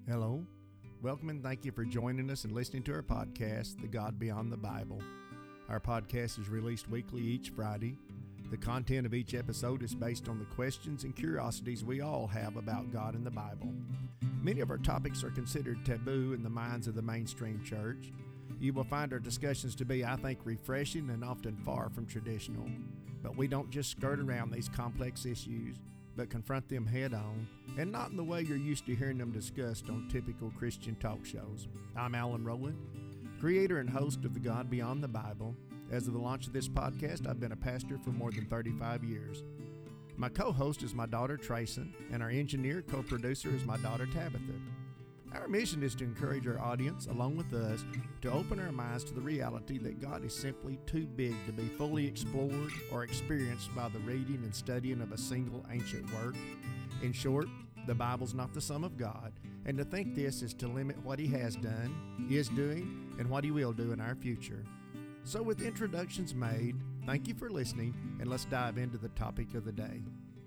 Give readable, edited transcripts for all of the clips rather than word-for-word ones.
Hello. Welcome and thank you for joining us and listening to our podcast, The God Beyond the Bible. Our podcast is released weekly each Friday. The content of each episode is based on the questions and curiosities we all have about God and the Bible. Many of our topics are considered taboo in the minds of the mainstream church. You will find our discussions to be, I think, refreshing and often far from traditional. But we don't just skirt around these complex issues, but confront them head on, and not in the way you're used to hearing them discussed on typical Christian talk shows. I'm Alan Rowland, creator and host of The God Beyond the Bible. As of the launch of this podcast, I've been a pastor for more than 35 years. My co-host is my daughter, Trayson, and our engineer, co-producer is my daughter, Tabitha. Our mission is to encourage our audience, along with us, to open our minds to the reality that God is simply too big to be fully explored or experienced by the reading and studying of a single ancient work. In short, the Bible's not the sum of God, and to think this is to limit what He has done, is doing, and what He will do in our future. So with introductions made, thank you for listening, and let's dive into the topic of the day.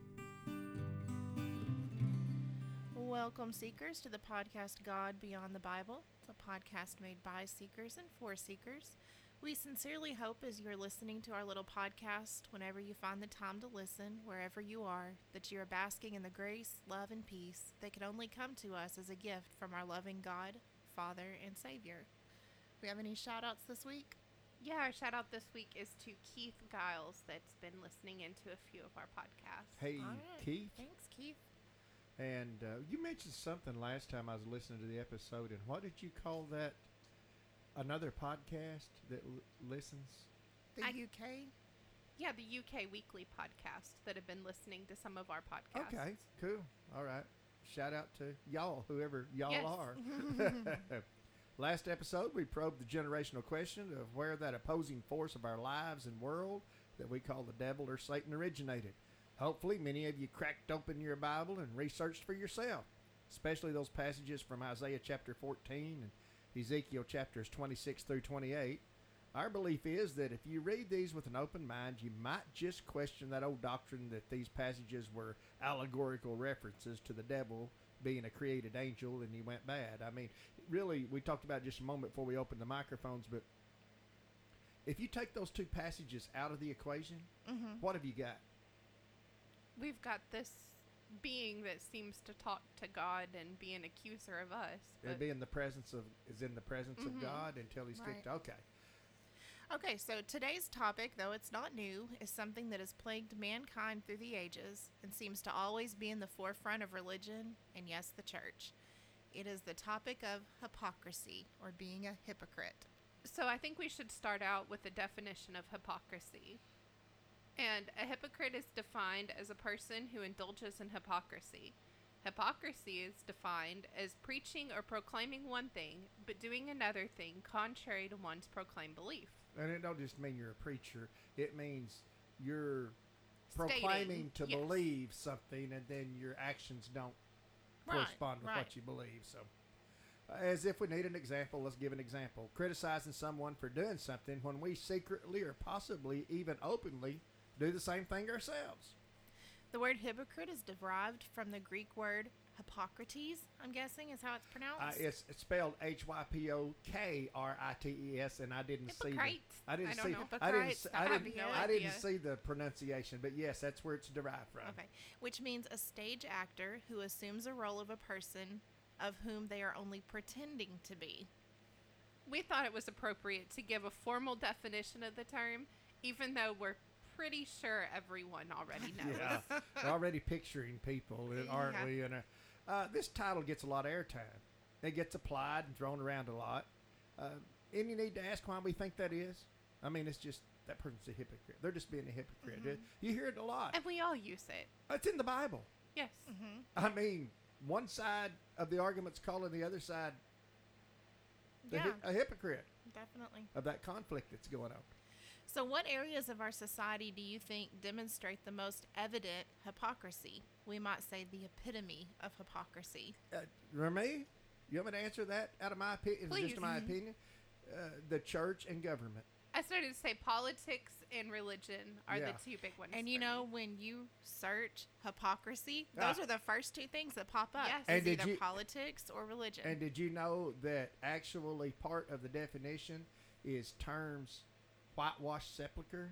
Welcome, seekers, to the podcast God Beyond the Bible. It's a podcast made by seekers and for seekers. We sincerely hope as you're listening to our little podcast, whenever you find the time to listen, wherever you are, that you are basking in the grace, love, and peace that can only come to us as a gift from our loving God, Father, and Savior. We have any shout-outs this week? Yeah, our shout out this week is to Keith Giles that's been listening into a few of our podcasts. Hey, All right. Keith. Thanks, Keith. And you mentioned something last time I was listening to the episode, and what did you call that? Another podcast that listens? The UK? Yeah, the UK weekly podcast that have been listening to some of our podcasts. Okay, cool. All right. Shout out to y'all, whoever y'all Yes. are. Last episode, we probed the generational question of where that opposing force of our lives and world that we call the devil or Satan originated. Hopefully, many of you cracked open your Bible and researched for yourself, especially those passages from Isaiah chapter 14 and Ezekiel chapters 26 through 28. Our belief is that if you read these with an open mind, you might just question that old doctrine that these passages were allegorical references to the devil being a created angel and he went bad. I mean, really, we talked about it just a moment before we opened the microphones, but if you take those two passages out of the equation, what have you got? We've got this being that seems to talk to God and be an accuser of us. It'd be in the presence of God until he's kicked. Right. Okay, so today's topic, though it's not new, is something that has plagued mankind through the ages and seems to always be in the forefront of religion and, yes, the church. It is the topic of hypocrisy, or being a hypocrite. So I think we should start out with the definition of hypocrisy. And a hypocrite is defined as a person who indulges in hypocrisy. Hypocrisy is defined as preaching or proclaiming one thing, but doing another thing contrary to one's proclaimed belief. And it don't just mean you're a preacher. It means you're Stating, proclaiming to yes. believe something, and then your actions don't correspond with what you believe. So, as if we need an example, let's give an example. Criticizing someone for doing something when we secretly or possibly even openly do the same thing ourselves. The word hypocrite is derived from the Greek word Hippocrates, I'm guessing is how it's pronounced. It's spelled Hypokrites, and I didn't see. I didn't see the pronunciation, but yes, that's where it's derived from. Okay, which means a stage actor who assumes a role of a person of whom they are only pretending to be. We thought it was appropriate to give a formal definition of the term, even though we're pretty sure everyone already knows. Yeah, we're already picturing people, aren't we? And this title gets a lot of airtime. It gets applied and thrown around a lot. And you need to ask why we think that is. I mean, it's just that person's a hypocrite. They're just being a hypocrite. Mm-hmm. You hear it a lot. And we all use it. It's in the Bible. Yes. Mm-hmm. I mean, one side of the argument's calling the other side a hypocrite Definitely. of that conflict that's going on. So what areas of our society do you think demonstrate the most evident hypocrisy? We might say the epitome of hypocrisy. Remy, you want me to answer that out of my opinion? Please. Just my opinion? The church and government. I started to say politics and religion are Yeah. the two big ones. And for you know, me. when you search hypocrisy, those are the first two things that pop up. Yes. Is And did either you- politics or religion. And did you know that actually part of the definition is terms whitewashed sepulcher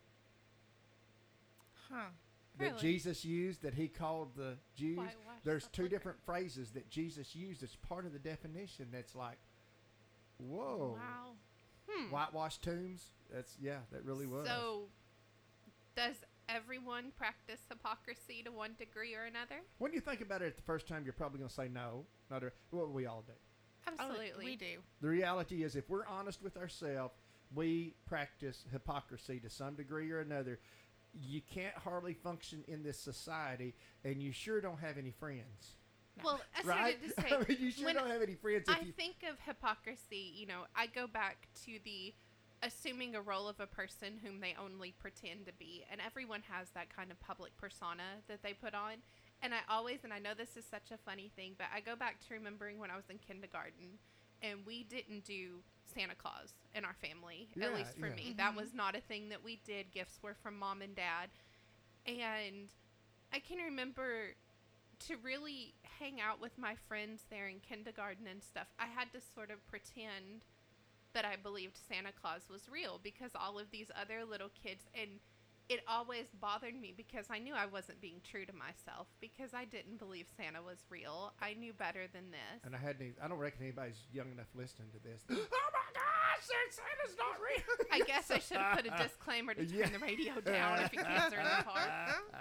huh. that Really? Jesus used, that he called the Jews? Whitewashed There's two sepulcher. different phrases that Jesus used as part of the definition that's like, whoa. Wow. Whitewashed tombs? That really was. So, does everyone practice hypocrisy to one degree or another? When you think about it the first time, you're probably going to say no. Not what we all do. Absolutely. Oh, we do. The reality is, if we're honest with ourselves, we practice hypocrisy to some degree or another. You can't hardly function in this society, and you sure don't have any friends. Well, I Right? started to say, I mean, you sure when don't have any friends. I think of hypocrisy, I go back to the assuming a role of a person whom they only pretend to be. And everyone has that kind of public persona that they put on. And I know this is such a funny thing, but I go back to remembering when I was in kindergarten and we didn't do Santa Claus in our family, at least for me. That was not a thing that we did. Gifts were from mom and dad. And I can remember to really hang out with my friends there in kindergarten and stuff, I had to sort of pretend that I believed Santa Claus was real because all of these other little kids, and it always bothered me because I knew I wasn't being true to myself because I didn't believe Santa was real. I knew better than this. And I don't reckon anybody's young enough listening to this. Oh my gosh, Santa's not real. I guess I should have put a disclaimer to turn the radio down if your kids are in the car.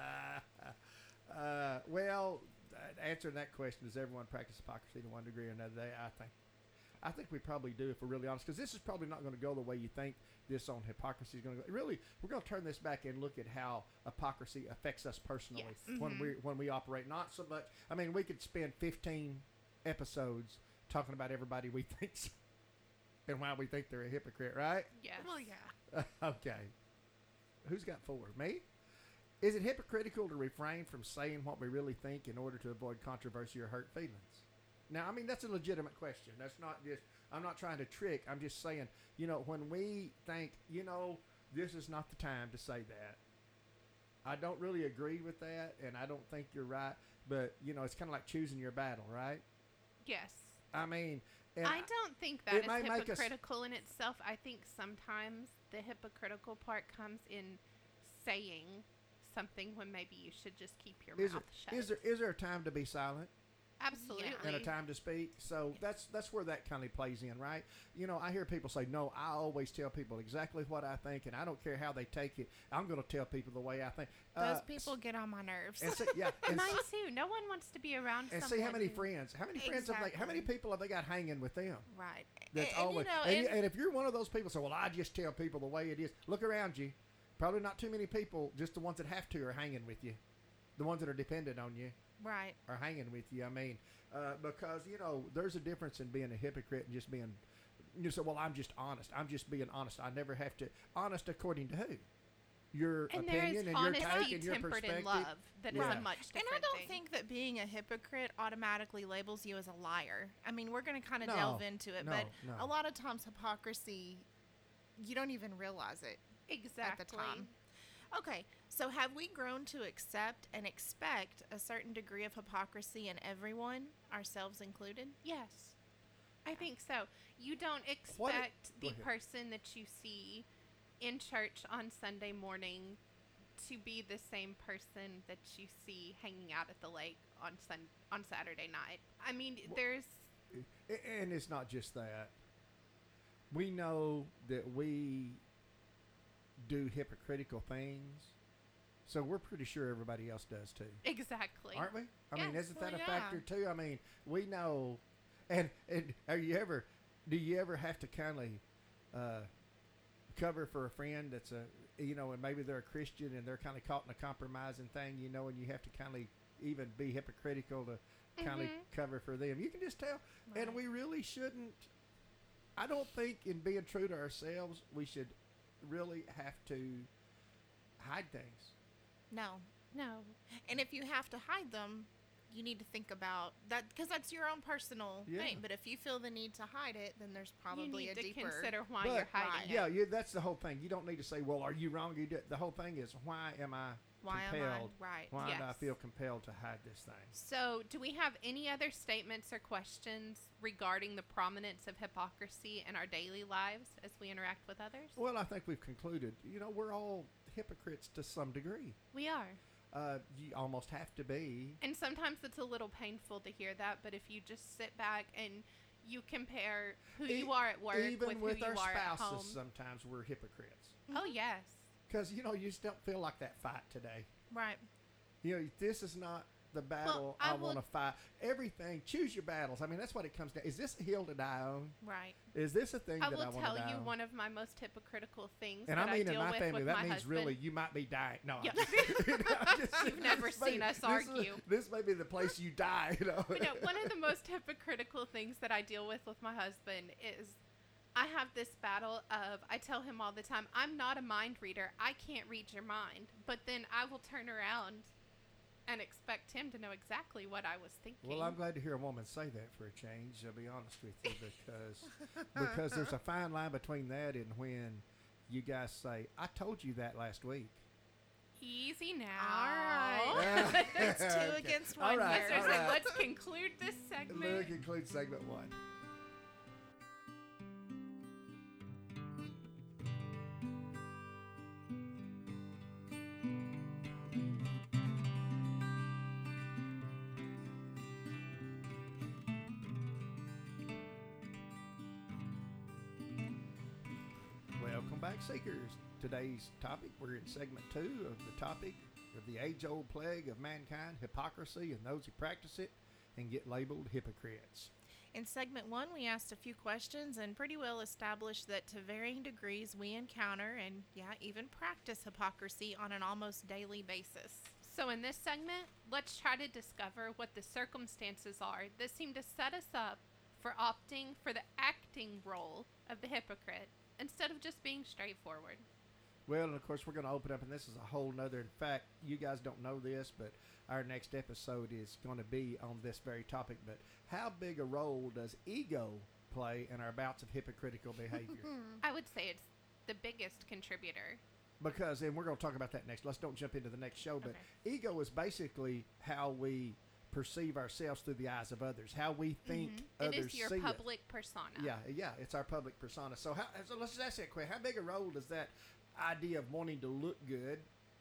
Well, answering that question, does everyone practice hypocrisy to one degree or another? I think we probably do if we're really honest, because this is probably not going to go the way you think this on hypocrisy is going to go. Really, we're going to turn this back and look at how hypocrisy affects us personally Yes. when we operate. Not so much. I mean, we could spend 15 episodes talking about everybody we think and why we think they're a hypocrite, right? Yes. Well, yeah. Okay. Who's got 4? Me? Is it hypocritical to refrain from saying what we really think in order to avoid controversy or hurt feelings? Now, I mean, that's a legitimate question. That's not just, I'm not trying to trick. I'm just saying, when we think, this is not the time to say that. I don't really agree with that, and I don't think you're right. But, it's kind of like choosing your battle, right? Yes. I mean, and I don't think that it is may make us- hypocritical in itself. I think sometimes the hypocritical part comes in saying something when maybe you should just keep your mouth shut. is there a time to be silent? Absolutely. And a time to speak. So that's where that kind of plays in, right? I hear people say, no, I always tell people exactly what I think, and I don't care how they take it. I'm going to tell people the way I think. Those people get on my nerves. And so, yeah, and, Mine too. No one wants to be around and someone see how many who- friends have they? How many people have they got hanging with them? Right. That's and, always. And if you're one of those people, say, well, I just tell people the way it is. Look around you. Probably not too many people. Just the ones that have to are hanging with you. The ones that are dependent on you right. are hanging with you. I mean, because there's a difference in being a hypocrite and just being. You say, well, I'm just honest. I'm just being honest. I never have to. Honest according to who? Your And there opinion is and your honesty take and your tempered perspective. in love that is Yeah. a much And different I don't thing. think that being a hypocrite automatically labels you as a liar. I mean, we're going to kind of No. delve into it, No, but no. a lot of times hypocrisy, you don't even realize it exactly. at the time. Okay, so have we grown to accept and expect a certain degree of hypocrisy in everyone, ourselves included? Yes. I think so. You don't What expect go the ahead. person that you see in church on Sunday morning to be the same person that you see hanging out at the lake on Saturday night. I mean, there's And it's not just that. We know that we do hypocritical things, so we're pretty sure everybody else does too, exactly. aren't we? I mean, Yes. isn't Well, that a yeah. factor too? I mean, we know, and do you ever have to kind of cover for a friend that's and maybe they're a Christian and they're kind of caught in a compromising thing, and you have to kind of even be hypocritical to kind of cover for them. You can just tell, and Right. we really shouldn't. I don't think in being true to ourselves, we should really have to hide things. No. No. And if you have to hide them, you need to think about that, because that's your own personal Yeah. thing. But if you feel the need to hide it, then there's probably you a need to deeper. consider why But- you're hiding Yeah, it. that's the whole thing. You don't need to say, well, are you wrong? The whole thing is, why am I Why compelled? am I right? Why do I Yes. feel compelled to hide this thing? So, do we have any other statements or questions regarding the prominence of hypocrisy in our daily lives as we interact with others? Well, I think we've concluded, we're all hypocrites to some degree. We are. You almost have to be. And sometimes it's a little painful to hear that, but if you just sit back and you compare who you are at work Even with who our you are at home. spouses, sometimes we're hypocrites. Oh, yes. Because, you just don't feel like that fight today. Right. This is not the battle I want to fight. Everything, choose your battles. I mean, that's what it comes down. Is this a hill to die on? Right. Is this a thing I that I will want to tell die you on? one of my most hypocritical things And that I mean, deal in my with family, that my means husband. really you might be dying. No, Yeah. I'm just, You've never seen us argue. This may be the place you die. But no, one of the most hypocritical things that I deal with my husband is I have this battle of, I tell him all the time, I'm not a mind reader. I can't read your mind. But then I will turn around and expect him to know exactly what I was thinking. Well, I'm glad to hear a woman say that for a change. I'll be honest with you, because there's a fine line between that and when you guys say, "I told you that last week." Easy now. All right. It's two Okay. against All one right, here. all right. Let's conclude this segment. Let's conclude segment 1. Welcome back, Seekers. Today's topic, we're in segment 2 of the topic of the age-old plague of mankind, hypocrisy, and those who practice it and get labeled hypocrites. In segment 1, we asked a few questions and pretty well established that to varying degrees we encounter and, even practice hypocrisy on an almost daily basis. So in this segment, let's try to discover what the circumstances are that seem to set us up for opting for the acting role of the hypocrite instead of just being straightforward. Well, and of course, we're going to open up, and this is a whole nother. In fact, you guys don't know this, but our next episode is going to be on this very topic. But how big a role does ego play in our bouts of hypocritical behavior? I would say it's the biggest contributor. Because, and we're going to talk about that next. Let's don't jump into the next show, but Okay. ego is basically how we perceive ourselves through the eyes of others, how we think others It is your see us. public persona. Yeah, it's our public persona. So let's just ask that question. How big a role does that idea of wanting to look good,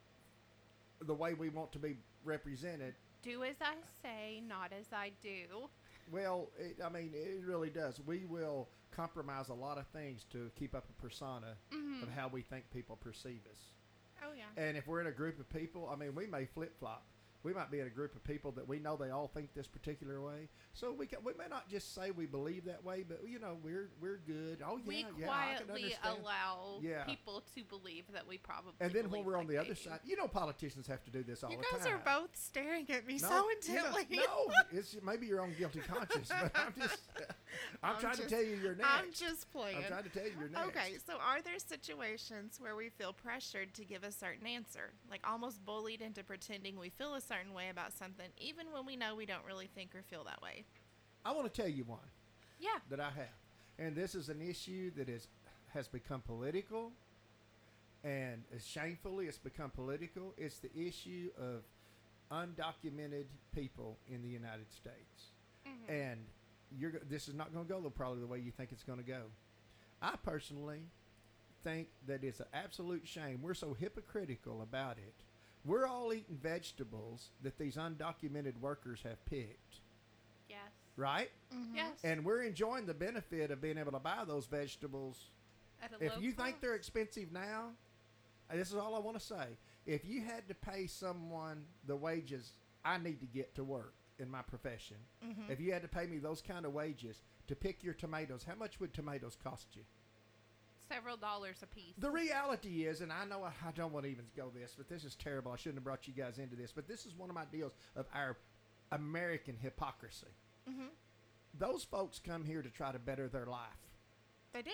the way we want to be represented? Do as I say, not as I do. Well, it really does. We will compromise a lot of things to keep up a persona of how we think people perceive us. Oh, yeah. And if we're in a group of people, we may flip-flop. We might be in a group of people that we know they all think this particular way. So we may not just say we believe that way, but we're good. Oh We yeah, I can quietly understand. allow Yeah. people to believe that we probably And then when believe we're on like the they other do. side, politicians have to do this all You the guys time. are both staring at me No, so intently. No, it's maybe your own guilty conscience, but I'm trying to tell you you're next. I'm just playing. I'm trying to tell you you're next. Okay, so are there situations where we feel pressured to give a certain answer, like almost bullied into pretending we feel a certain way about something, even when we know we don't really think or feel that way? I want to tell you one Yeah. that I have, and this is an issue that has become political, and shamefully it's become political. It's the issue of undocumented people in the United States, and this is not going to go probably the way you think it's going to go. I personally think that it's an absolute shame. We're so hypocritical about it. We're all eating vegetables that these undocumented workers have picked, Yes. right? Yes. And we're enjoying the benefit of being able to buy those vegetables. At a If low you think cost. they're expensive now, this is all I want to say. If you had to pay someone the wages I need to get to work in my profession, if you had to pay me those kind of wages to pick your tomatoes, how much would tomatoes cost you? several dollars a piece. The reality is, and I know I don't want to even go this, but this is terrible. I shouldn't have brought you guys into this, but this is one of my deals of our American hypocrisy. Those folks come here to try to better their life. They do.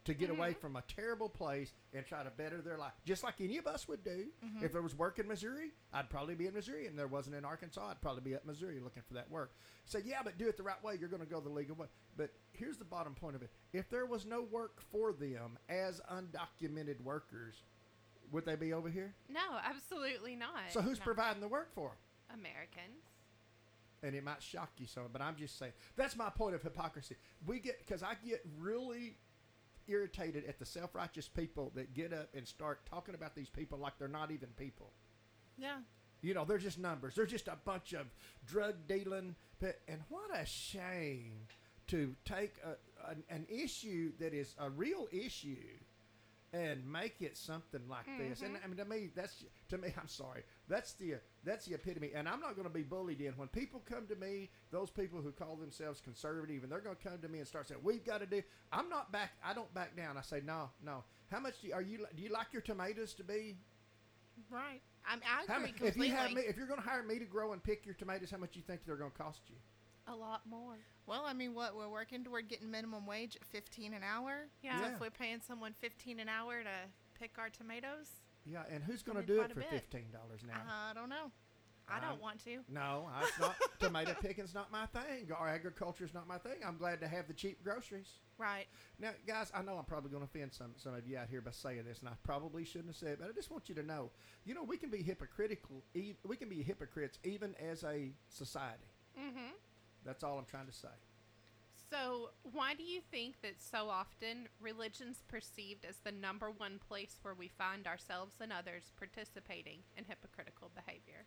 to get away from a terrible place and try to better their life, just like any of us would do. If there was work in Missouri, I'd probably be in Missouri, and there wasn't in Arkansas, I'd probably be up Missouri looking for that work. So yeah, but do it the right way. You're going to go the legal way. But here's the bottom point of it: if there was no work for them as undocumented workers, would they be over here? No, absolutely not. So who's providing the work for them? Americans. And it might shock you some, but I'm just saying that's my point of hypocrisy. Because I get really irritated at the self-righteous people that get up and start talking about these people like they're not even people. Yeah. You know, they're just numbers. They're just a bunch of drug dealing. And what a shame to take an issue that is a real issue and make it something like this. And I mean, to me, I'm sorry. That's the epitome. And I'm not going to be bullied in when people come to me, those people who call themselves conservative, and they're going to come to me and start saying, we've got to do, I don't back down. I say, no. How much do you like your tomatoes to be? Right. I agree completely. If you're going to hire me to grow and pick your tomatoes, how much do you think they're going to cost you? A lot more. Well, I mean, we're working toward getting minimum wage at $15 an hour. Yeah. So if we're paying someone $15 an hour to pick our tomatoes. Yeah, and who's going to do it for $15 now? I don't know. I don't want to. No, it's not. Tomato picking's not my thing. Or agriculture's not my thing. I'm glad to have the cheap groceries. Right. Now, guys, I know I'm probably going to offend some of you out here by saying this, and I probably shouldn't have said it, but I just want you to know, we can be hypocritical. We can be hypocrites even as a society. Mm-hmm. That's all I'm trying to say. So, why do you think that so often religion's perceived as the number one place where we find ourselves and others participating in hypocritical behavior?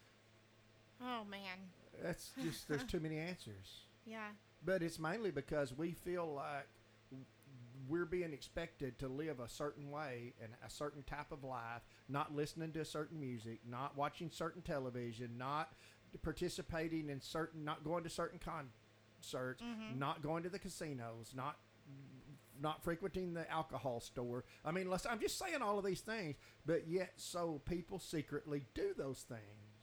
Oh, man. That's just, there's too many answers. Yeah. But it's mainly because we feel like we're being expected to live a certain way and a certain type of life, not listening to certain music, not watching certain television, not participating in not going to certain concerts, not going to the casinos, not frequenting the alcohol store. I mean, I'm just saying all of these things, but yet so people secretly do those things.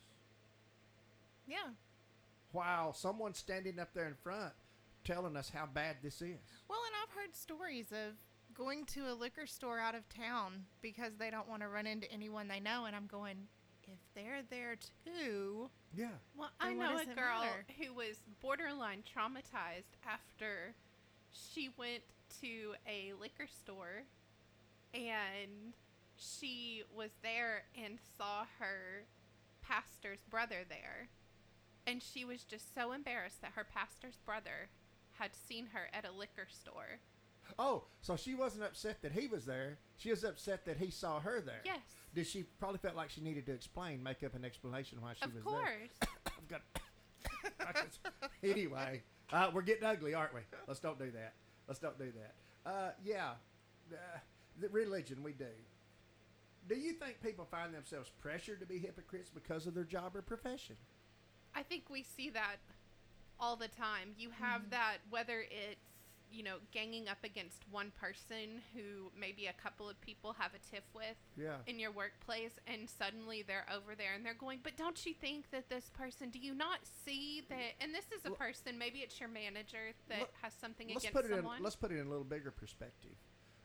Yeah. While someone's standing up there in front telling us how bad this is. Well, and I've heard stories of going to a liquor store out of town because they don't want to run into anyone they know, and I'm going, if they're there too. Yeah. Well, I know a girl who was borderline traumatized after she went to a liquor store and she was there and saw her pastor's brother there. And she was just so embarrassed that her pastor's brother had seen her at a liquor store. Oh, so she wasn't upset that he was there. She was upset that he saw her there. Yes. Did she probably felt like she needed to make up an explanation why she was there? Of course. I've got. Anyway, we're getting ugly, aren't we? Let's don't do that. Yeah, the religion we do. Do you think people find themselves pressured to be hypocrites because of their job or profession? I think we see that all the time. You have that, whether it's, ganging up against one person who maybe a couple of people have a tiff with in your workplace, and suddenly they're over there and they're going, but don't you think that this person, do you not see that, and this is a person, maybe it's your manager that has something against someone. Let's put it in a little bigger perspective.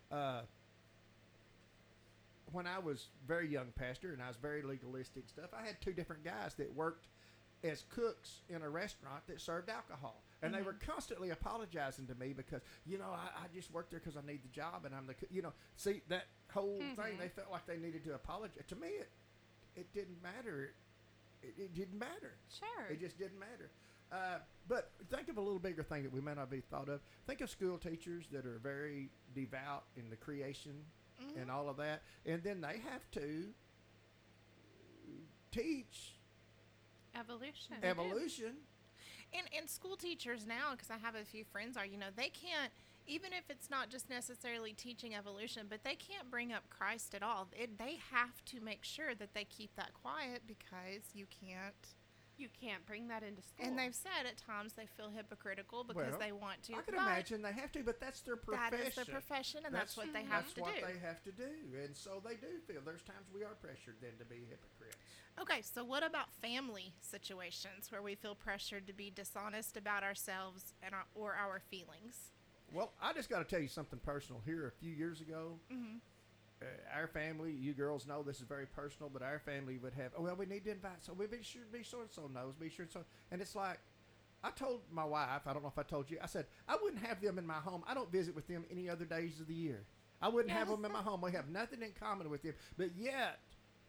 When I was very young pastor and I was very legalistic stuff, I had two different guys that worked as cooks in a restaurant that served alcohol. And they were constantly apologizing to me because, I just work there because I need the job and I'm the cook. See, that whole thing, they felt like they needed to apologize. To me, it didn't matter. It didn't matter. Sure. It just didn't matter. But think of a little bigger thing that we may not be thought of. Think of school teachers that are very devout in the creation and all of that. And then they have to teach evolution. And school teachers now, because I have a few friends they can't, even if it's not just necessarily teaching evolution, but they can't bring up Christ at all. They have to make sure that they keep that quiet because you can't bring that into school. And they've said at times they feel hypocritical because they want to. I can imagine they have to, but that's their profession. That is their profession, and that's what they have to do. That's what they have to do. And so they do feel there's times we are pressured then to be hypocrites. Okay, so what about family situations where we feel pressured to be dishonest about ourselves and our feelings? Well, I just got to tell you something personal. Here, a few years ago, our family, you girls know this is very personal, but our family would have, oh, well, we need to invite, so we be sure so-and-so knows, be sure so. And it's like, I told my wife, I don't know if I told you, I said, I wouldn't have them in my home. I don't visit with them any other days of the year. I wouldn't have them in my home. We have nothing in common with them. But yet,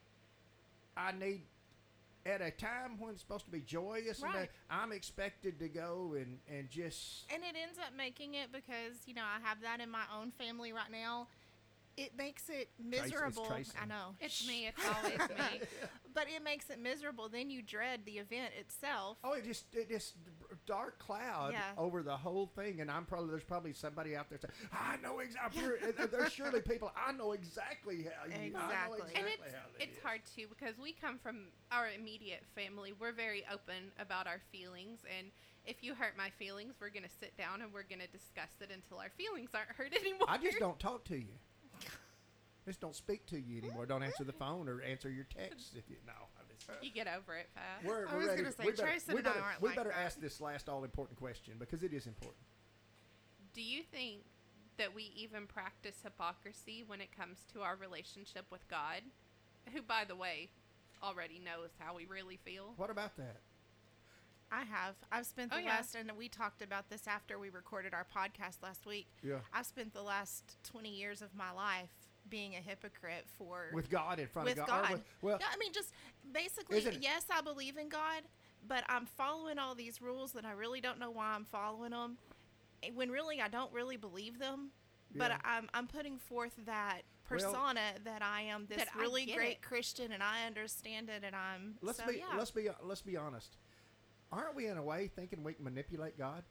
I need, at a time when it's supposed to be joyous, and I'm expected to go and just... And it ends up making it because, I have that in my own family right now. It makes it miserable. Tracy. I know. It's me. It's always me. But it makes it miserable. Then you dread the event itself. Oh, it just dark cloud over the whole thing, and there's probably somebody out there saying, I know exactly. There's surely people. I know exactly how you. Exactly. I know exactly And how it's hard too because we come from our immediate family. We're very open about our feelings, and if you hurt my feelings, we're gonna sit down and we're gonna discuss it until our feelings aren't hurt anymore. I just don't talk to you. Just don't speak to you anymore. Don't answer the phone or answer your texts if you know. You get over it fast. I was going to say, Tracy and I aren't we like better that. ask this last all-important question because it is important. Do you think that we even practice hypocrisy when it comes to our relationship with God, who, by the way, already knows how we really feel? What about that? I have. I've spent the last, and we talked about this after we recorded our podcast last week. Yeah. I've spent the last 20 years of my life being a hypocrite with God in front of God. No, I mean, just basically, yes, I believe in God, but I'm following all these rules that I really don't know why I'm following them, when really I don't really believe them. But I'm putting forth that persona that I am this really great Christian, and I understand it, and I'm. Let's be honest. Aren't we in a way thinking we can manipulate God?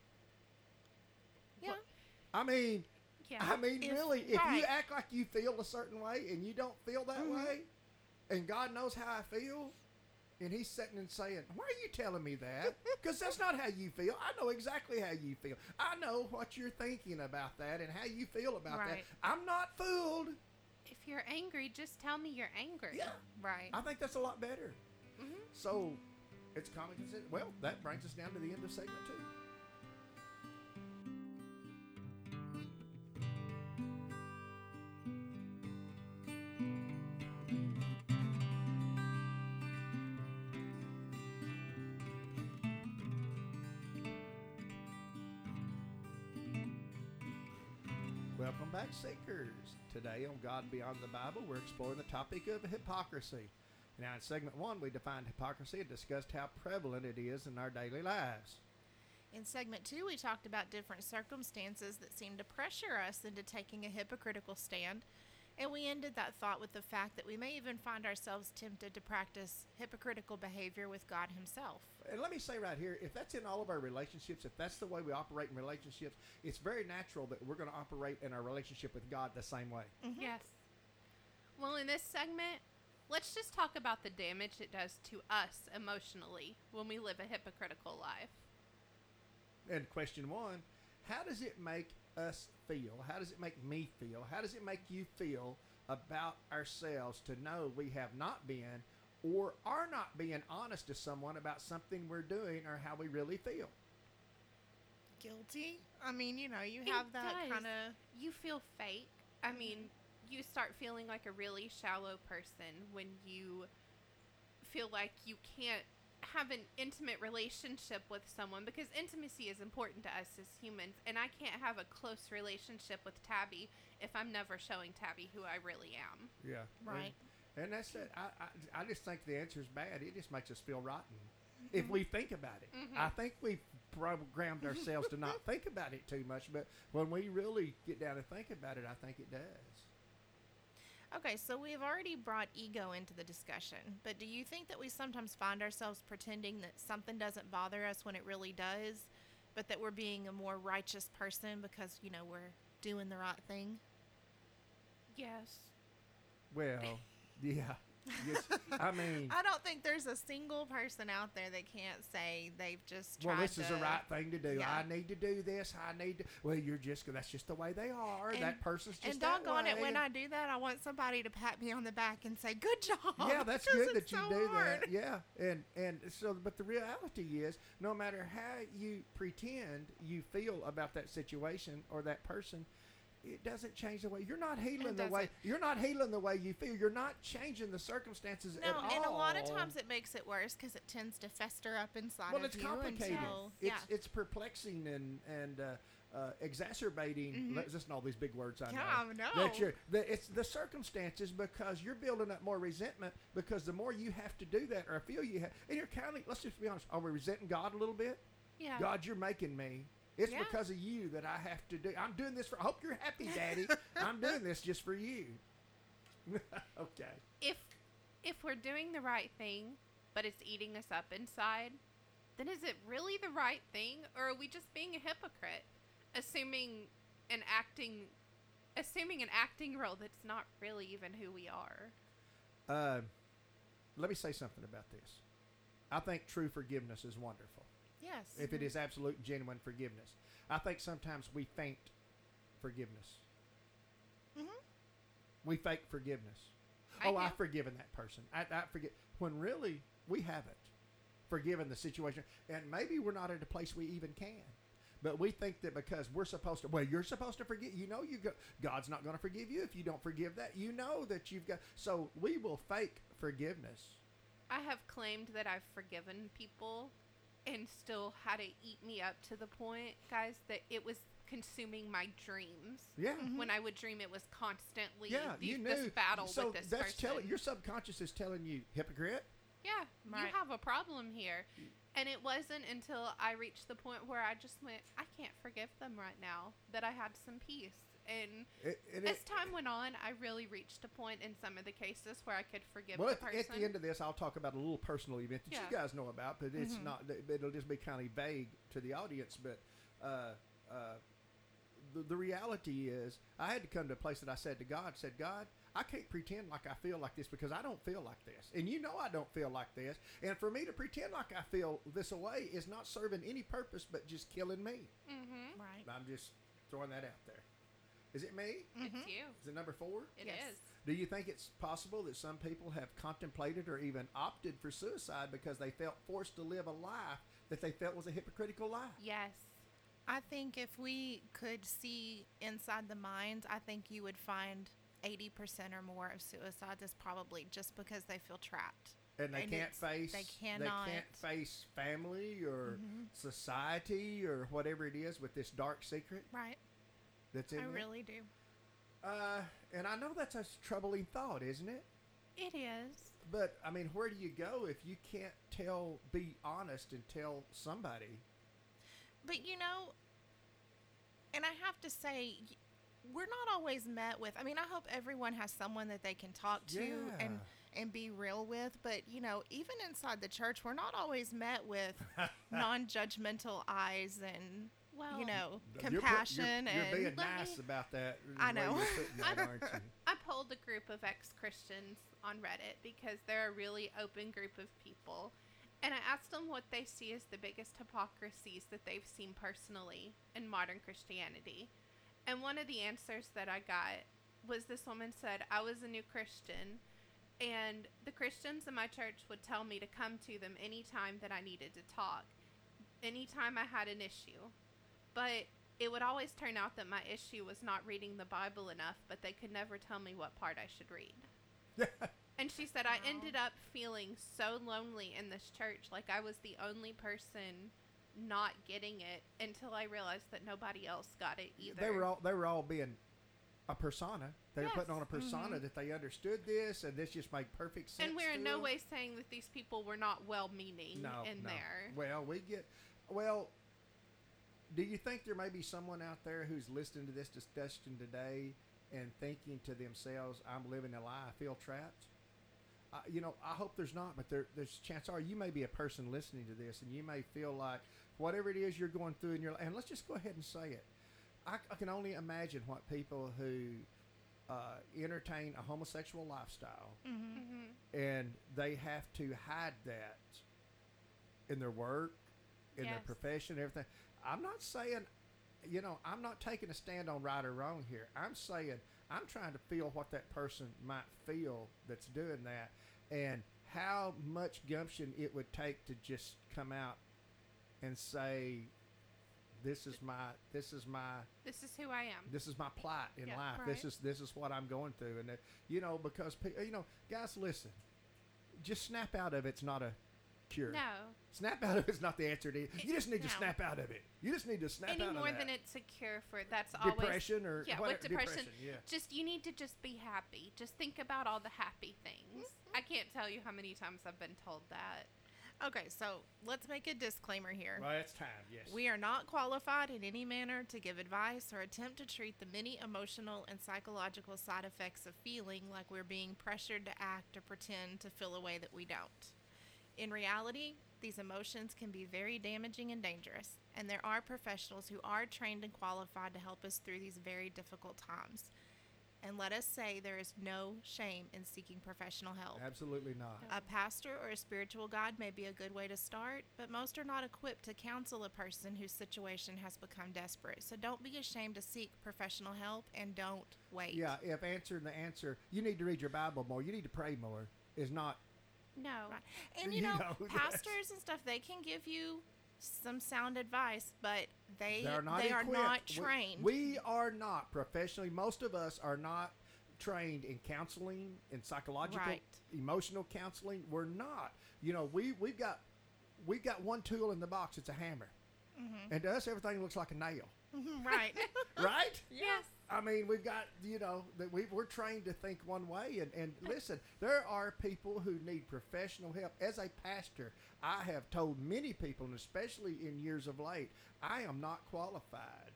Yeah. I mean, really, if you act like you feel a certain way and you don't feel that way, and God knows how I feel, and He's sitting and saying, why are you telling me that? Because that's not how you feel. I know exactly how you feel. I know what you're thinking about that and how you feel about that. I'm not fooled. If you're angry, just tell me you're angry. Yeah. Right. I think that's a lot better. So, it's common consent. Well, that brings us down to the end of segment 2. Welcome back, Seekers. Today on God Beyond the Bible, we're exploring the topic of hypocrisy. Now, in segment 1, we defined hypocrisy and discussed how prevalent it is in our daily lives. In segment 2, we talked about different circumstances that seem to pressure us into taking a hypocritical stand, and we ended that thought with the fact that we may even find ourselves tempted to practice hypocritical behavior with God Himself. And let me say right here, if that's in all of our relationships, if that's the way we operate in relationships, it's very natural that we're going to operate in our relationship with God the same way. Yes. Well, in this segment, let's just talk about the damage it does to us emotionally when we live a hypocritical life. And question 1, how does it make us feel? How does it make me feel? How does it make you feel about ourselves to know we have not been or are not being honest to someone about something we're doing or how we really feel? Guilty? I mean, you have that kind of... You feel fake. I mean, you start feeling like a really shallow person when you feel like you can't have an intimate relationship with someone, because intimacy is important to us as humans, and I can't have a close relationship with Tabby if I'm never showing Tabby who I really am. Yeah. Right. And that's it. I just think the answer is bad. It just makes us feel rotten if we think about it. I think we've programmed ourselves to not think about it too much, but when we really get down and think about it, I think it does. Okay, so we've already brought ego into the discussion, but do you think that we sometimes find ourselves pretending that something doesn't bother us when it really does, but that we're being a more righteous person because, we're doing the right thing? Yes. Well, yeah. I mean, I don't think there's a single person out there that can't say they've just tried well, this is the right thing to do. Yeah. I need to do this. I need to. Well, that's just the way they are. That person's just And that doggone way. it, when I do that, I want somebody to pat me on the back and say, "Good job." Yeah, that's because good that it's you so do hard. that. Yeah, and so, but the reality is, no matter how you pretend you feel about that situation or that person, it doesn't change the way you're not healing the way you're not healing the way you feel. You're not changing the circumstances at all. And a lot of times it makes it worse because it tends to fester up inside well, of it's you. complicated. Until, It's perplexing and exacerbating. Listen to all these big words I know. Yeah, I know. It's the circumstances because you're building up more resentment because the more you have to do that or feel you have, and you're kind of, let's just be honest, are we resenting God a little bit? Yeah. God, you're making me. It's Yeah. because of you that I have to do. I'm doing this for. I hope you're happy, Daddy. I'm doing this just for you. Okay. If we're doing the right thing, but it's eating us up inside, then is it really the right thing, or are we just being a hypocrite, assuming an acting role that's not really even who we are? Let me say something about this. I think true forgiveness is wonderful. Yes. If it is absolute and genuine forgiveness. I think sometimes we feint forgiveness. Mhm. We fake forgiveness. I I've do. forgiven that person. I forget. When really we haven't forgiven the situation. And maybe we're not at a place we even can. But we think that because we're supposed to, well, you're supposed to forgive. You know, God's not going to forgive you if you don't forgive that. You know that you've got. So we will fake forgiveness. I have claimed that I've forgiven people and still had it eat me up to the point, guys, that it was consuming my dreams. Yeah. When I would dream, it was constantly You knew. this battle so with this that's person. your subconscious is telling you, hypocrite. Yeah, Right. you have a problem here. And it wasn't until I reached the point where I just went, I can't forgive them right now, that I had some peace. And as time went on, I really reached a point in some of the cases where I could forgive well, the person. at the end of this, I'll talk about a little personal event that you guys know about, but it's not. It'll just be kind of vague to the audience. But the reality is, I had to come to a place that I said to God, God, I can't pretend like I feel like this because I don't feel like this. And you know I don't feel like this. And for me to pretend like I feel this way is not serving any purpose but just killing me. Mm-hmm. Right. I'm just throwing that out there. Is it me? It's you. Is it number 4? It Yes. is. Do you think it's possible that some people have contemplated or even opted for suicide because they felt forced to live a life that they felt was a hypocritical life? Yes. I think if we could see inside the minds, I think you would find 80% or more of suicides is probably just because they feel trapped. And they And can't it's- face. they cannot. They can't face family or society or whatever it is with this dark secret Right. that's in I there. really do. And I know that's a troubling thought, isn't it? It is. But I mean, where do you go if you can't be honest and tell somebody? But you know, and I have to say, we're not always met with. I mean, I hope everyone has someone that they can talk to Yeah. and be real with. But you know, even inside the church, we're not always met with non-judgmental eyes and Well, you know, You're compassion you're and being Let nice me- about that. I the way know. you're putting that, aren't you? I polled a group of ex-Christians on Reddit because they're a really open group of people. And I asked them what they see as the biggest hypocrisies that they've seen personally in modern Christianity. And one of the answers that I got was this woman said, I was a new Christian, and the Christians in my church would tell me to come to them anytime that I needed to talk, anytime I had an issue. But it would always turn out that my issue was not reading the Bible enough, but they could never tell me what part I should read. And she said, I Wow. ended up feeling so lonely in this church, like I was the only person not getting it until I realized that nobody else got it either. They were all being a persona. They were Yes. putting on a persona that they understood this, and this just made perfect sense. And we're in to no them. way saying that these people were not well-meaning No. there. Well, do you think there may be someone out there who's listening to this discussion today and thinking to themselves, I'm living a lie, I feel trapped? I hope there's not, but there's a chance are you may be a person listening to this, and you may feel like whatever it is you're going through in your life, and let's just go ahead and say it. I can only imagine what people who entertain a homosexual lifestyle, Mm-hmm. and they have to hide that in their work, in their Yes. profession, everything. I'm not saying, I'm not taking a stand on right or wrong here. I'm saying I'm trying to feel what that person might feel that's doing that, and how much gumption it would take to just come out and say, this is my This is who I am. this is my plight in Yeah, life. right. This is what I'm going through, and because guys, listen, just snap out of it's not a cure. No. Snap out of it's not the answer to it. You just need to No. snap out of it. You just need to snap Any out of more that. than it's a cure for that's always Depression or yeah, whatever, with depression. yeah. Just you need to just be happy. Just think about all the happy things. I can't tell you how many times I've been told that. Okay, so let's make a disclaimer here. Well, it's time. Yes. We are not qualified in any manner to give advice or attempt to treat the many emotional and psychological side effects of feeling like we're being pressured to act or pretend to feel a way that we don't. In reality, these emotions can be very damaging and dangerous, and there are professionals who are trained and qualified to help us through these very difficult times. And let us say there is no shame in seeking professional help. Absolutely not. A pastor or a spiritual guide may be a good way to start, but most are not equipped to counsel a person whose situation has become desperate. So don't be ashamed to seek professional help, and don't wait. Yeah, if answering the answer, you need to read your Bible more, you need to pray more, is not. No. Right. And You know, yes. pastors and stuff, they can give you some sound advice, but they They're not are equipped. not trained. We are not professionally. Most of us are not trained in counseling, in psychological, Right. emotional counseling. We're not. We've got one tool in the box. It's a hammer, and to us, everything looks like a nail. Right. Right? Yes. I mean, we've got, that we're trained to think one way. And listen, there are people who need professional help. As a pastor, I have told many people, and especially in years of late, I am not qualified.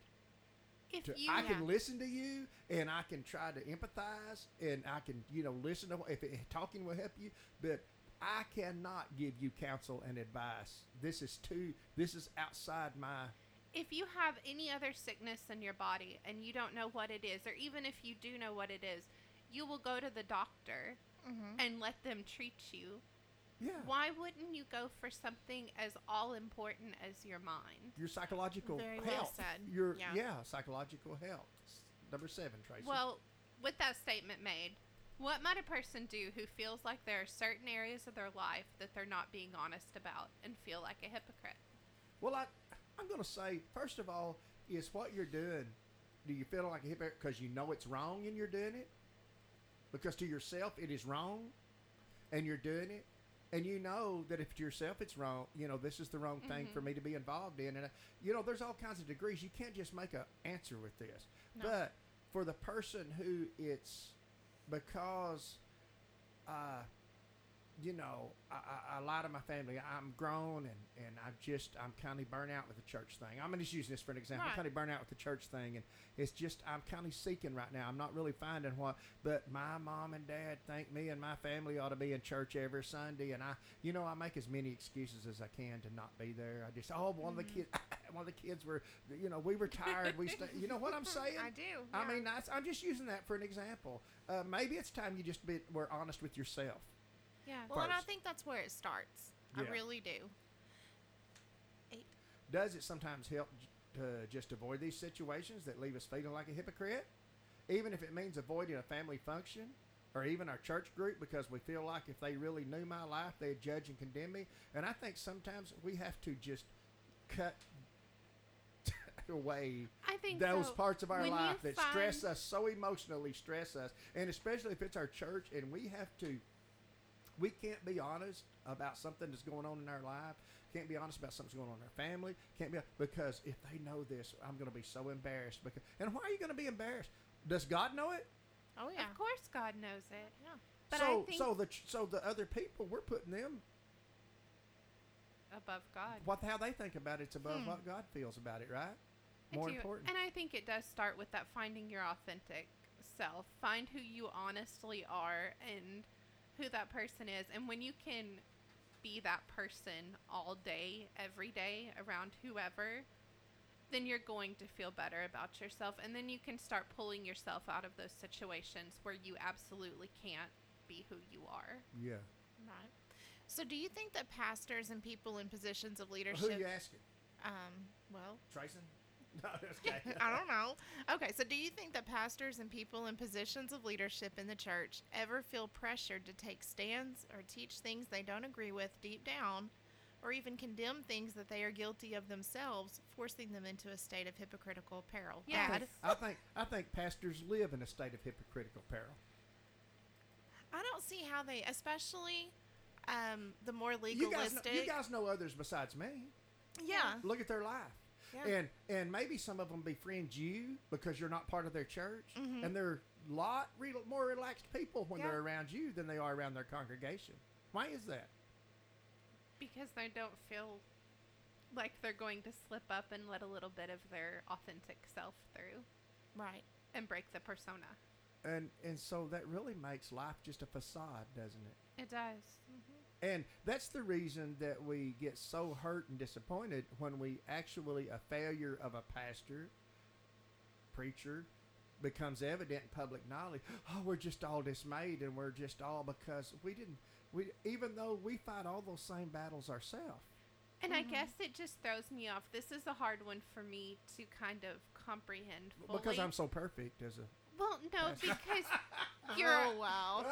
If To, you I can listen to you, and I can try to empathize, and I can, listen to if talking will help you, but I cannot give you counsel and advice. This is outside my. if you have any other sickness in your body and you don't know what it is, or even if you do know what it is, you will go to the doctor and let them treat you. Yeah. Why wouldn't you go for something as all important as your mind? Your psychological Very well health. said. Your Yeah. psychological health. Number 7, Tracy. Well, with that statement made, what might a person do who feels like there are certain areas of their life that they're not being honest about and feel like a hypocrite? Well, I'm going to say, first of all, is what you're doing, do you feel like a hypocrite because you know it's wrong and you're doing it? Because to yourself it is wrong and you're doing it? And you know that if to yourself it's wrong, this is the wrong thing for me to be involved in. And, there's all kinds of degrees. You can't just make an answer with this. No. But for the person who it's because, I lie to my family. I'm grown and I'm kind of burnt out with the church thing. I'm just using this for an example. I'm Right. kind of burnt out with the church thing, and it's just I'm kind of seeking right now. I'm not really finding what, but my mom and dad think me and my family ought to be in church every Sunday, and I make as many excuses as I can to not be there. I just one of the kids were, we were tired. You know what I'm saying? I do. I yeah. mean, I'm just using that for an example. Maybe it's time you just were honest with yourself. Yeah. Well, and I first. think that's where it starts. Yeah. I really do. Does it sometimes help to just avoid these situations that leave us feeling like a hypocrite? Even if it means avoiding a family function or even our church group because we feel like if they really knew my life, they'd judge and condemn me. And I think sometimes we have to just cut away I think those so. parts of our When you life that stress find- us, so emotionally stress us. And especially if it's our church and we can't be honest about something that's going on in our life. Can't be honest about something that's going on in our family. Can't be because if they know this, I'm going to be so embarrassed. And why are you going to be embarrassed? Does God know it? Oh, yeah. Of course God knows it. Yeah. But I think So the other people, we're putting them above God. how they think about it's above what God feels about it, right? I More do. important. And I think it does start with that finding your authentic self. Find who you honestly are and who that person is. And when you can be that person all day, every day, around whoever, then you're going to feel better about yourself. And then you can start pulling yourself out of those situations where you absolutely can't be who you are. Yeah. Right. So do you think that pastors and people in positions of Who leadership... are you asking? Well, Trayson? No, that's okay. I don't know. Okay, so do you think that pastors and people in positions of leadership in the church ever feel pressured to take stands or teach things they don't agree with deep down, or even condemn things that they are guilty of themselves, forcing them into a state of hypocritical peril? Yes. Dad? I think pastors live in a state of hypocritical peril. I don't see how they, especially the more legalistic... You guys know others besides me. Yeah. Look at their life. Yeah. And maybe some of them befriend you because you're not part of their church, and they're a lot more relaxed people when they're around you than they are around their congregation. Why is that? Because they don't feel like they're going to slip up and let a little bit of their authentic self through. Right. And break the persona. And so that really makes life just a facade, doesn't it? It does. And that's the reason that we get so hurt and disappointed when a failure of a pastor, preacher, becomes evident in public knowledge. Oh, we're just all dismayed, and we're just all because even though we fight all those same battles ourselves. And I guess it just throws me off. This is a hard one for me to kind of comprehend fully. Because I'm so perfect as a... Well, no, because you're... Oh, wow.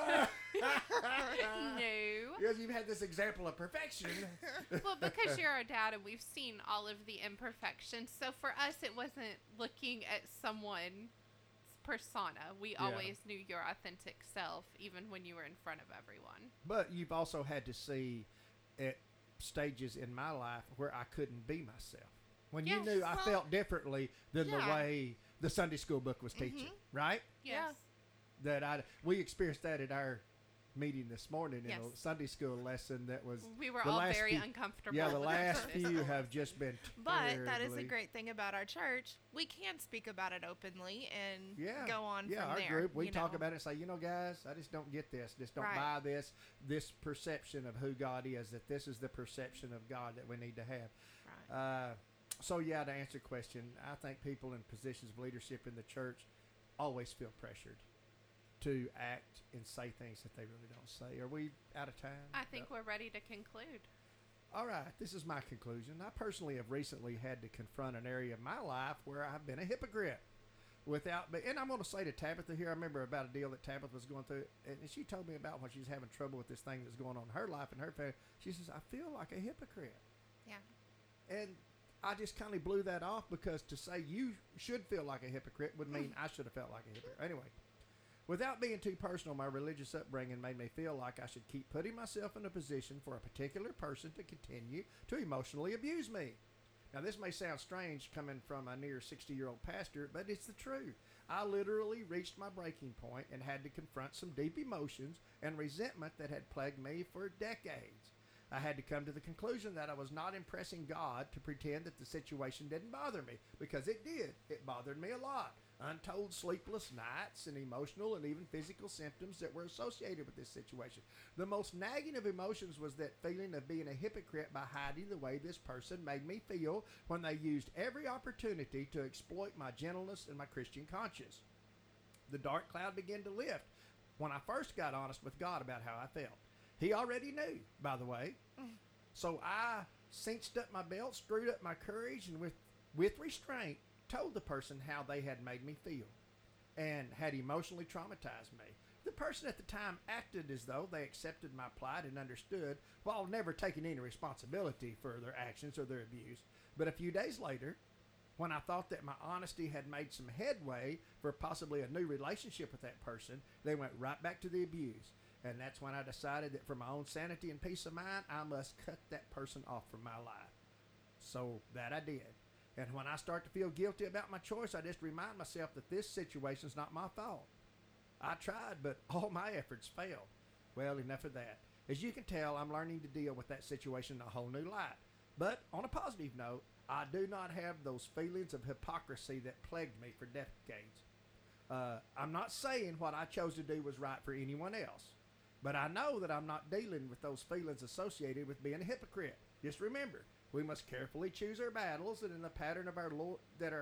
No. Because you've had this example of perfection. Well, because you're our dad and we've seen all of the imperfections. So for us, it wasn't looking at someone's persona. We always knew your authentic self, even when you were in front of everyone. But you've also had to see at stages in my life where I couldn't be myself. When you knew I felt differently than the way the Sunday school book was teaching, right? Yes. We experienced that at our meeting this morning in a Sunday school lesson that was... We were all very uncomfortable. Yeah, the with last it. few have just been But that is a great thing about our church. We can speak about it openly and go on from there. Yeah, our group, we talk about it and say, guys, I just don't get this. Just don't buy this perception of who God is, that this is the perception of God that we need to have. Right. So, to answer your question, I think people in positions of leadership in the church always feel pressured to act and say things that they really don't say. Are we out of time? I think we're ready to conclude. All right, this is my conclusion. I personally have recently had to confront an area of my life where I've been a hypocrite. And I'm going to say to Tabitha here, I remember about a deal that Tabitha was going through, and she told me about when she was having trouble with this thing that's going on in her life and her family. She says, I feel like a hypocrite. Yeah. And I just kind of blew that off because to say you should feel like a hypocrite would mean I should have felt like a hypocrite. Anyway, without being too personal, my religious upbringing made me feel like I should keep putting myself in a position for a particular person to continue to emotionally abuse me. Now, this may sound strange coming from a near 60-year-old pastor, but it's the truth. I literally reached my breaking point and had to confront some deep emotions and resentment that had plagued me for decades. I had to come to the conclusion that I was not impressing God to pretend that the situation didn't bother me, because it did. It bothered me a lot. Untold sleepless nights and emotional and even physical symptoms that were associated with this situation. The most nagging of emotions was that feeling of being a hypocrite by hiding the way this person made me feel when they used every opportunity to exploit my gentleness and my Christian conscience. The dark cloud began to lift when I first got honest with God about how I felt. He already knew, by the way. So I cinched up my belt, screwed up my courage, and with restraint, told the person how they had made me feel and had emotionally traumatized me. The person at the time acted as though they accepted my plight and understood, while never taking any responsibility for their actions or their abuse. But a few days later, when I thought that my honesty had made some headway for possibly a new relationship with that person, they went right back to the abuse. And that's when I decided that for my own sanity and peace of mind, I must cut that person off from my life. So that I did. And when I start to feel guilty about my choice, I just remind myself that this situation is not my fault. I tried, but all my efforts failed. Well, enough of that. As you can tell, I'm learning to deal with that situation in a whole new light. But on a positive note, I do not have those feelings of hypocrisy that plagued me for decades. I'm not saying what I chose to do was right for anyone else. But I know that I'm not dealing with those feelings associated with being a hypocrite. Just remember, We must carefully choose our battles, and in the pattern of our Lord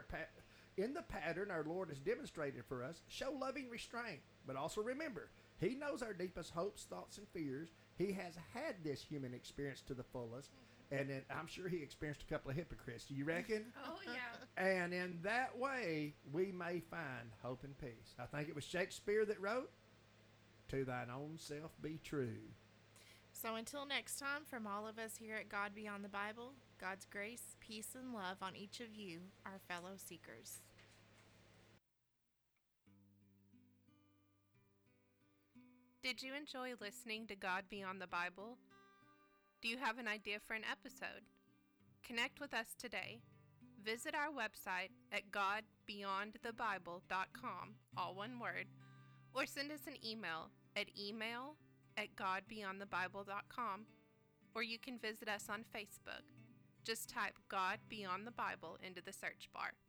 our Lord has demonstrated for us, show loving restraint. But also remember, He knows our deepest hopes, thoughts, and fears. He has had this human experience to the fullest, and I'm sure He experienced a couple of hypocrites. Do you reckon? Oh, yeah. And in that way, we may find hope and peace. I think it was Shakespeare that wrote, "To thine own self be true." So until next time, from all of us here at God Beyond the Bible, God's grace, peace, and love on each of you, our fellow seekers. Did you enjoy listening to God Beyond the Bible? Do you have an idea for an episode? Connect with us today. Visit our website at godbeyondthebible.com, all one word, or send us an email at email@godbeyondthebible.com, or you can visit us on Facebook. Just type God Beyond the Bible into the search bar.